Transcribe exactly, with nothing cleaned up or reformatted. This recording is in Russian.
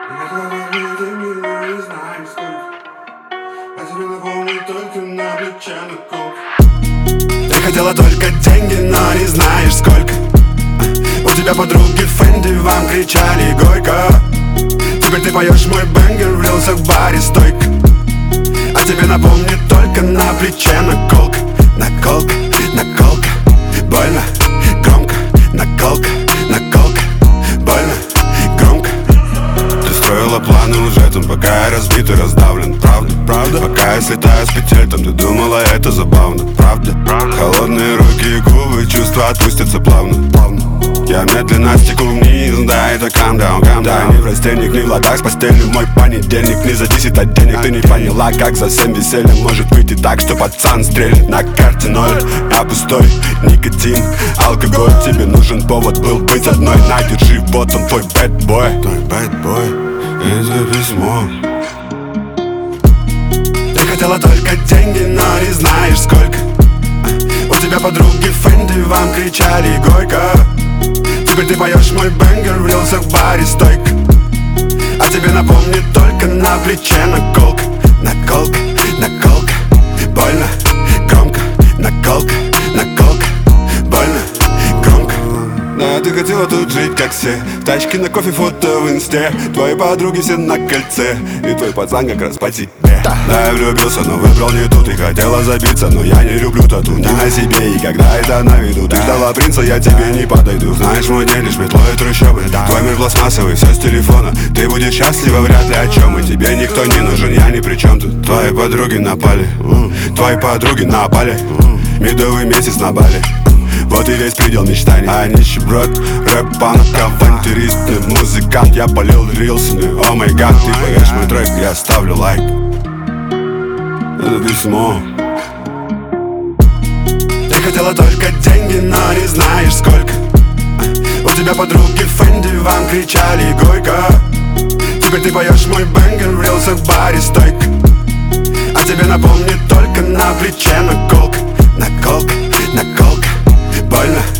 Не знаю сколько, а тебе напомню только на плече наколка. Ты хотела только деньги, но не знаешь сколько. У тебя подруги Фэнди вам кричали горько. Теперь ты поешь мой бэнгер, влился в баре стойка. А тебе напомню только на плече наколка. Наколка, наколка, больно, громко. Наколка, наколка, больно, громко. Ты строила планы уже там, пока я разбит и раздавлен. Правда, правда, пока я слетаю с петель, там ты думала это забавно. Правда, правда. Холодные руки и губы, чувства отпустятся плавно, плавно. Я медленно стеку вниз, да, это calm down, calm down. Ни в растениях, ни в ладах с постелью. Мой понедельник не зависит от денег. Ты не поняла, как за семь веселья может выйти так, что пацан стрелит. На карте ноль, а пустой никотин, алкоголь. Тебе нужен повод был быть одной. На, держи, вот он твой bad boy. Твой bad boy, это письмо. Ты хотела только деньги, но не знаешь сколько. У тебя подруги Фэнди вам кричали горько. Теперь ты поешь мой бэнгер, влился в баре стойка. А тебе напомню только на плече наколка. Наколка, наколка, больно, громко. Наколка, наколка, больно, громко. Да, ты хотела тут жить как все. Тачки на кофе, фото в инсте. Твои подруги все на кольце. И твой пацан как раз по тебе. Да, я влюбился, но выбрал не тут. И хотела забиться, но я не люблю тату. Не на себе, и когда это на виду. Ты ждала принца, я тебе не подойду. Знаешь, мой день лишь метло и трущобы. Твой мир пластмассовый, все с телефона. Ты будешь счастлива, вряд ли о чем. И тебе никто не нужен, я ни при чем тут. Твои подруги напали, твои подруги напали. Медовый месяц на Бали. Вот и весь предел мечтаний. А нищеброд, рэп-панк, авантюристный музыкант. Я полил рилсами, о май гад. Ты поешь мой трек, я ставлю лайк. Это письмо. Ты хотела только деньги, но не знаешь сколько. У тебя подруги Фэнди вам кричали горько. Теперь ты поешь мой бэнгер, влился в баре стойка. А тебе напомню только на плече наколка. Наколка, наколка, больно.